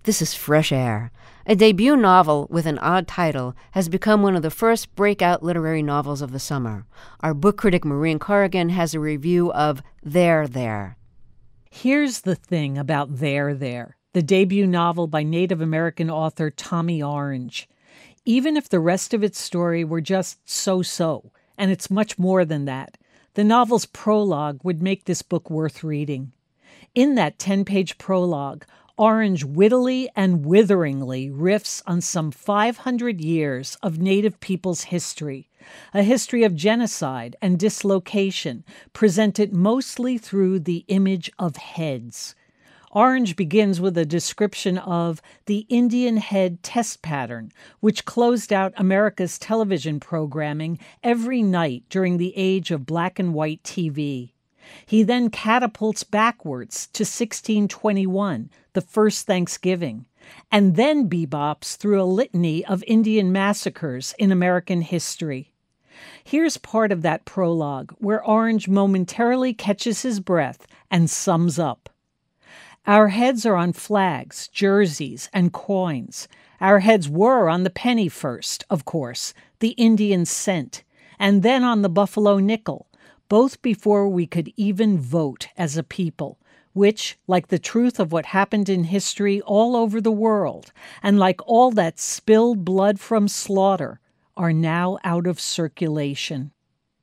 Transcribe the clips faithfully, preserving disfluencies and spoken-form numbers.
This is Fresh Air. A debut novel with an odd title has become one of the first breakout literary novels of the summer. Our book critic Maureen Corrigan has a review of There, There. Here's the thing about There, There, the debut novel by Native American author Tommy Orange. Even if the rest of its story were just so-so, and it's much more than that, the novel's prologue would make this book worth reading. In that ten-page prologue, Orange wittily and witheringly riffs on some five hundred years of Native people's history, a history of genocide and dislocation, presented mostly through the image of heads. Orange begins with a description of the Indian head test pattern, which closed out America's television programming every night during the age of black and white T V. He then catapults backwards to sixteen twenty-one, the first Thanksgiving, and then bebops through a litany of Indian massacres in American history. Here's part of that prologue where Orange momentarily catches his breath and sums up. Our heads are on flags, jerseys, and coins. Our heads were on the penny first, of course, the Indian cent, and then on the buffalo nickel, both before we could even vote as a people, which, like the truth of what happened in history all over the world, and like all that spilled blood from slaughter, are now out of circulation.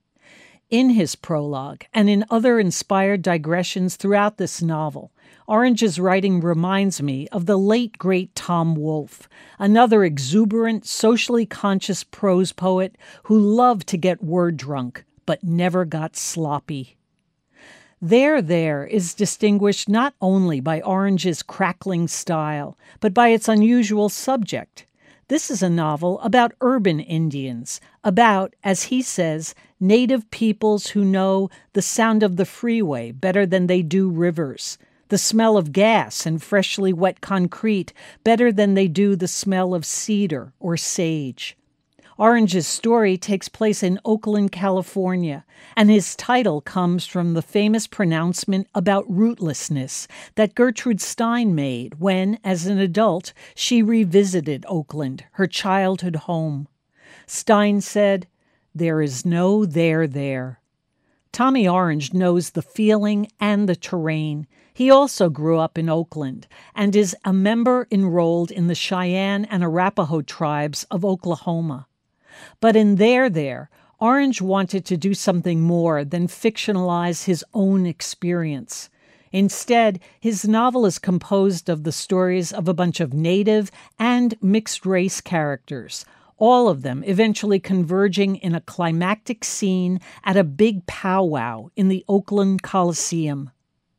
In his prologue, and in other inspired digressions throughout this novel, Orange's writing reminds me of the late, great Tom Wolfe, another exuberant, socially conscious prose poet who loved to get word drunk, but never got sloppy. There, There is distinguished not only by Orange's crackling style, but by its unusual subject. This is a novel about urban Indians, about, as he says, native peoples who know the sound of the freeway better than they do rivers, the smell of gas and freshly wet concrete better than they do the smell of cedar or sage. Orange's story takes place in Oakland, California, and his title comes from the famous pronouncement about rootlessness that Gertrude Stein made when, as an adult, she revisited Oakland, her childhood home. Stein said, "There is no there there." Tommy Orange knows the feeling and the terrain. He also grew up in Oakland and is a member enrolled in the Cheyenne and Arapaho tribes of Oklahoma. But in There, There, Orange wanted to do something more than fictionalize his own experience. Instead, his novel is composed of the stories of a bunch of native and mixed-race characters, all of them eventually converging in a climactic scene at a big powwow in the Oakland Coliseum.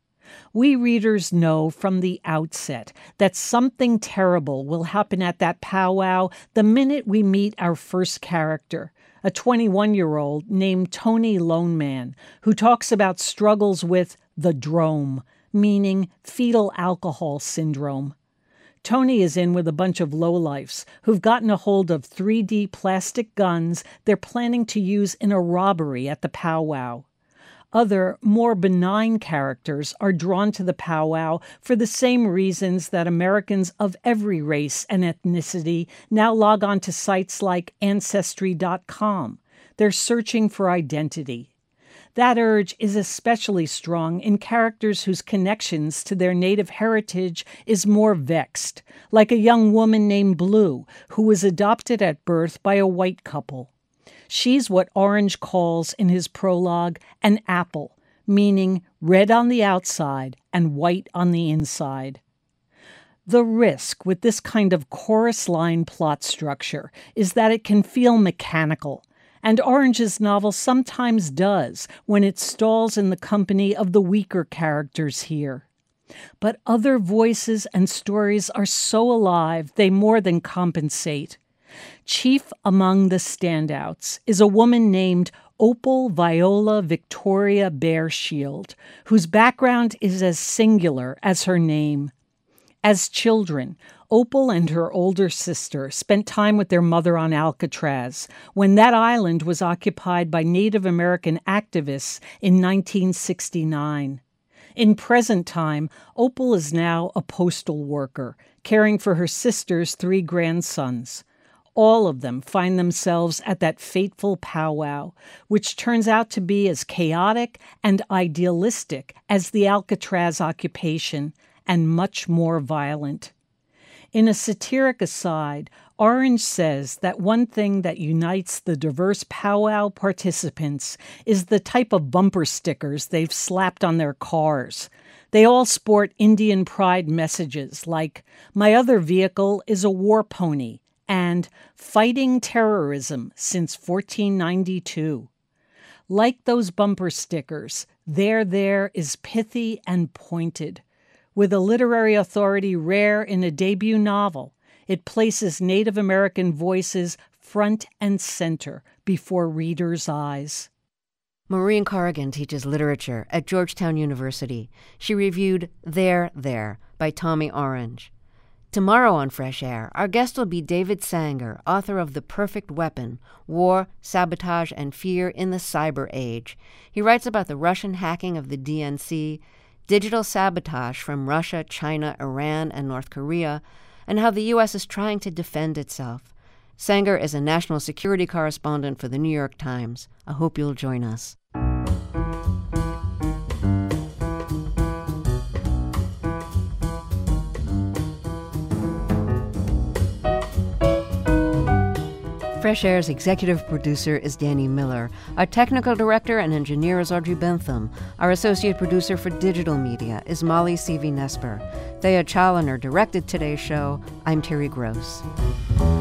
We readers know from the outset that something terrible will happen at that powwow the minute we meet our first character, a twenty-one-year-old named Tony Loneman, who talks about struggles with the drome, meaning fetal alcohol syndrome. Tony is in with a bunch of lowlifes who've gotten a hold of three D plastic guns they're planning to use in a robbery at the powwow. Other, more benign characters are drawn to the powwow for the same reasons that Americans of every race and ethnicity now log on to sites like Ancestry dot com. They're searching for identity. That urge is especially strong in characters whose connections to their native heritage is more vexed, like a young woman named Blue, who was adopted at birth by a white couple. She's what Orange calls in his prologue an apple, meaning red on the outside and white on the inside. The risk with this kind of chorus line plot structure is that it can feel mechanical, and Orange's novel sometimes does when it stalls in the company of the weaker characters here. But other voices and stories are so alive they more than compensate. Chief among the standouts is a woman named Opal Viola Victoria Bearshield, whose background is as singular as her name. As children, Opal and her older sister spent time with their mother on Alcatraz when that island was occupied by Native American activists in nineteen sixty-nine. In present time, Opal is now a postal worker, caring for her sister's three grandsons. All of them find themselves at that fateful powwow, which turns out to be as chaotic and idealistic as the Alcatraz occupation, and much more violent. In a satiric aside, Orange says that one thing that unites the diverse powwow participants is the type of bumper stickers they've slapped on their cars. They all sport Indian pride messages like, "My other vehicle is a war pony," and "Fighting terrorism since fourteen ninety-two. Like those bumper stickers, There There is pithy and pointed. With a literary authority rare in a debut novel, it places Native American voices front and center before readers' eyes. Maureen Corrigan teaches literature at Georgetown University. She reviewed There There by Tommy Orange. Tomorrow on Fresh Air, our guest will be David Sanger, author of The Perfect Weapon, War, Sabotage, and Fear in the Cyber Age. He writes about the Russian hacking of the D N C, digital sabotage from Russia, China, Iran, and North Korea, and how the U S is trying to defend itself. Sanger is a national security correspondent for the New York Times. I hope you'll join us. Fresh Air's executive producer is Danny Miller. Our technical director and engineer is Audrey Bentham. Our associate producer for digital media is Molly Seavey-Nesper. Thea Chaloner directed today's show. I'm Terry Gross.